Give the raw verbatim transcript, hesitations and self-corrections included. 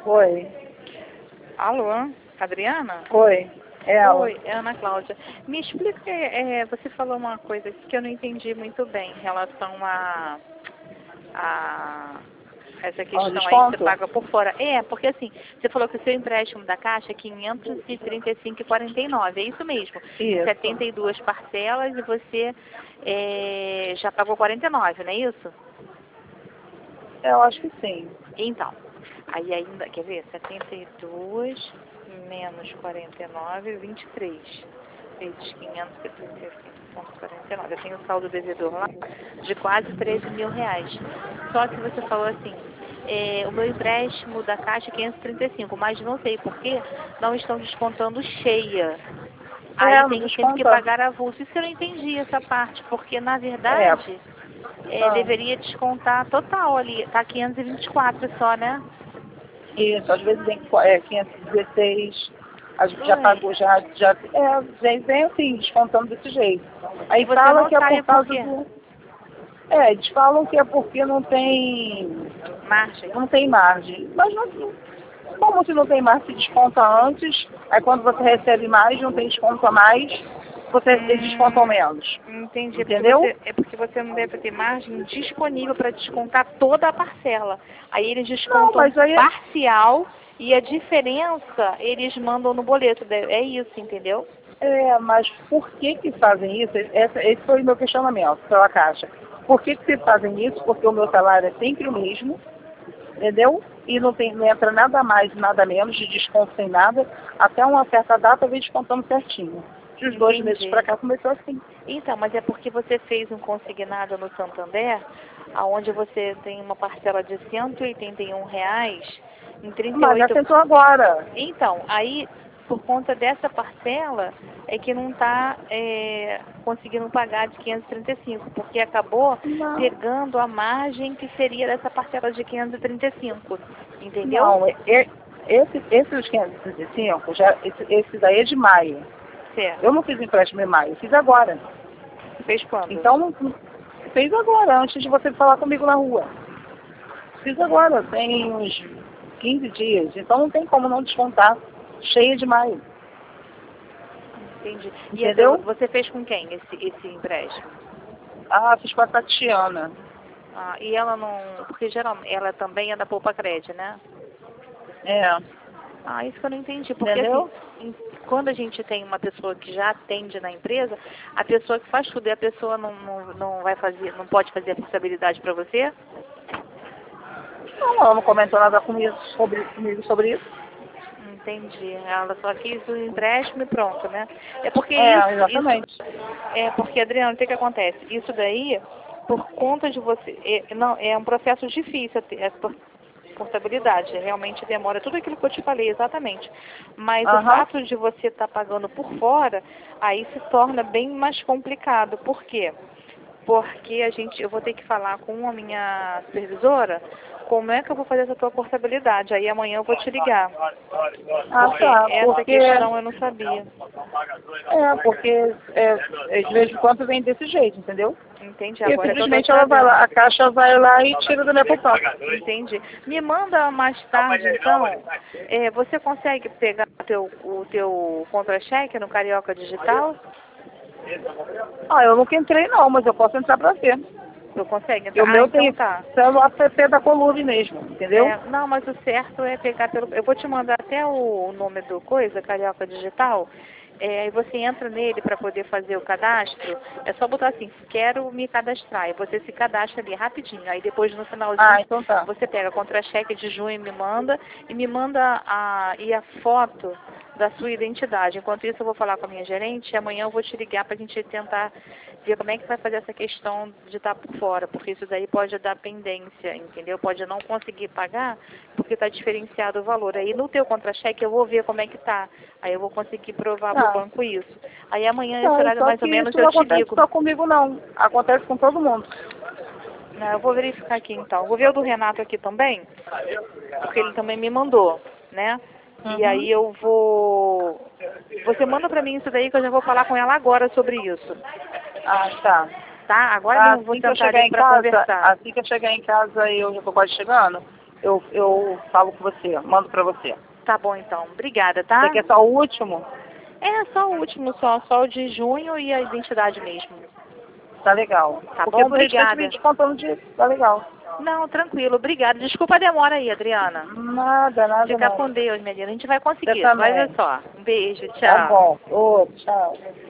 Oi. Alô, Adriana? Oi. É ela. Oi, é Ana Cláudia. Me explica, é, você falou uma coisa que eu não entendi muito bem em relação a, a essa Ó, questão aí que você desconto? paga por fora. É, porque assim, você falou que o seu empréstimo da Caixa é quinhentos e trinta e cinco reais e quarenta e nove centavos, é isso mesmo? Isso. setenta e duas parcelas e você é, já pagou quarenta e nove, não é isso? Eu acho que sim. Então, aí ainda, quer ver? setenta e dois menos quarenta e nove, vinte e três. Vezes quinhentos e trinta e cinco vírgula quarenta e nove. Eu tenho o saldo devedor lá de quase treze mil reais. Só que você falou assim, é, o meu empréstimo da Caixa é quinhentos e trinta e cinco, mas não sei por que não estão descontando cheia. Aí É, não tem sempre que desconta. pagar avulso. Isso eu não entendi essa parte, porque na É. verdade é, Ah, deveria descontar total ali, tá quinhentos e vinte e quatro só, né? isso, às vezes vem é, quinhentos e dezesseis, a gente já Oi. pagou, já, já é, vem, vem assim, descontando desse jeito. E Aí você fala não que é sabe por por causa quê? do. É, eles falam que é porque não tem. Margem. Não tem margem. Mas não, como se não tem margem, se desconta antes, aí quando você recebe mais, não tem desconto a mais, você, eles descontam Hum, menos. entendi. É porque Entendeu? você, é porque você não deve ter margem disponível para descontar toda a parcela. Aí eles Não, descontam mas aí. parcial e a diferença eles mandam no boleto. É isso, entendeu? É, mas por que que fazem isso? Esse, esse foi o meu questionamento pela Caixa. Por que que vocês fazem isso? Porque o meu salário é sempre o mesmo, entendeu? E não, tem, não entra nada mais, nada menos, de desconto sem nada. Até uma certa data vem descontando certinho. De uns dois meses Entendi. para cá começou assim. Então, mas é porque você fez um consignado no Santander, aonde você tem uma parcela de cento e oitenta e um reais em trinta e Mas já oito. tentou agora. Então, aí, por conta dessa parcela, é que não está conseguindo pagar de quinhentos e trinta e cinco, porque acabou Não, pegando a margem que seria dessa parcela de quinhentos e trinta e cinco, entendeu? não. E- Esse, esse dos quinhentos e trinta e cinco, já, esse, esse daí é de maio. Certo. Eu não fiz empréstimo em maio, eu fiz agora. Fez quando? Então, não- fez agora, antes de você falar comigo na rua. Fiz agora, tem uns quinze dias. Então não tem como não descontar. Cheia de maio. Entendi. E essa, Entendeu? você fez com quem esse, esse empréstimo? Ah, fiz com a Tatiana. Ah, e ela não. Porque geralmente ela também é da Poupa Cred, né? É. Ah, isso que eu não entendi. Porque assim, Entendeu? em- quando a gente tem uma pessoa que já atende na empresa, a pessoa que faz tudo e a pessoa não, não, não vai fazer, não pode fazer a responsabilidade para você? Não, ela não comentou nada comigo sobre, comigo sobre isso. Entendi. Ela só quis o empréstimo e pronto, né? É porque É, isso, isso, exatamente. é porque, Adriano, o que que acontece? Isso daí, por conta de você, é, não, é um processo difícil, é por portabilidade, realmente demora tudo aquilo que eu te falei, exatamente. Mas o Aham. fato de você estar pagando por fora, aí se torna bem mais complicado. Por quê? Porque a gente, eu vou ter que falar com a minha supervisora como é que eu vou fazer essa tua portabilidade. Aí amanhã eu vou te ligar. Ah, Porque tá. essa Porque. questão eu não sabia. É, porque é, é, de vez em quando vem desse jeito, entendeu? Entende? E Agora que eu tô simplesmente ela vai sabendo. lá, a caixa vai lá e tira da minha poupança. Entendi. Me manda mais tarde, então. É, você consegue pegar o teu, o teu contra-cheque no Carioca Digital? Ah, eu nunca entrei não, mas eu posso entrar pra ver. Eu consegue E entrar? o Ah, meu então tem tá. pelo app da Colube mesmo, entendeu? É, não, mas o certo é pegar pelo. Eu vou te mandar até o nome do coisa, Carioca Digital. É, aí você entra nele para poder fazer o cadastro. É só botar assim, quero me cadastrar. E você se cadastra ali rapidinho. Aí depois no Ah, finalzinho então tá. você pega contra-cheque de junho e me manda. E me manda a, e a foto da sua identidade. Enquanto isso eu vou falar com a minha gerente e amanhã eu vou te ligar para a gente tentar ver como é que vai fazer essa questão de estar por fora, porque isso daí pode dar pendência, entendeu? Pode não conseguir pagar porque está diferenciado o valor. Aí no teu contra-cheque eu vou ver como é que tá. Aí eu vou conseguir provar para o Tá. banco isso. Aí amanhã, esse Não, horário só mais que ou menos, isso eu não te acontece ligo. só comigo não. Acontece com todo mundo. Não, eu vou verificar aqui então. Vou ver o do Renato aqui também, porque ele também me mandou, né? E Uhum. aí eu vou... Você manda para mim isso daí que eu já vou falar com ela agora sobre isso. Ah, tá. Tá? Agora mesmo eu vou Assim que eu sentar chegar ali em para casa, conversar. assim que eu chegar em casa e eu já tô quase chegando, eu, eu falo com você, mando pra você. Tá bom, então. Obrigada, tá? Você quer só o último? É, só o último, só, só o de junho e a identidade mesmo. Tá legal. Tá Porque bom, do restante obrigada. vem descontando de... Tá legal. Não, tranquilo, obrigada. Desculpa a demora aí, Adriana. Nada, nada Fica não. com Deus, minha linda. A gente vai conseguir, Você vai ver também. só. Um beijo, Tá tchau. bom. Ô, tchau.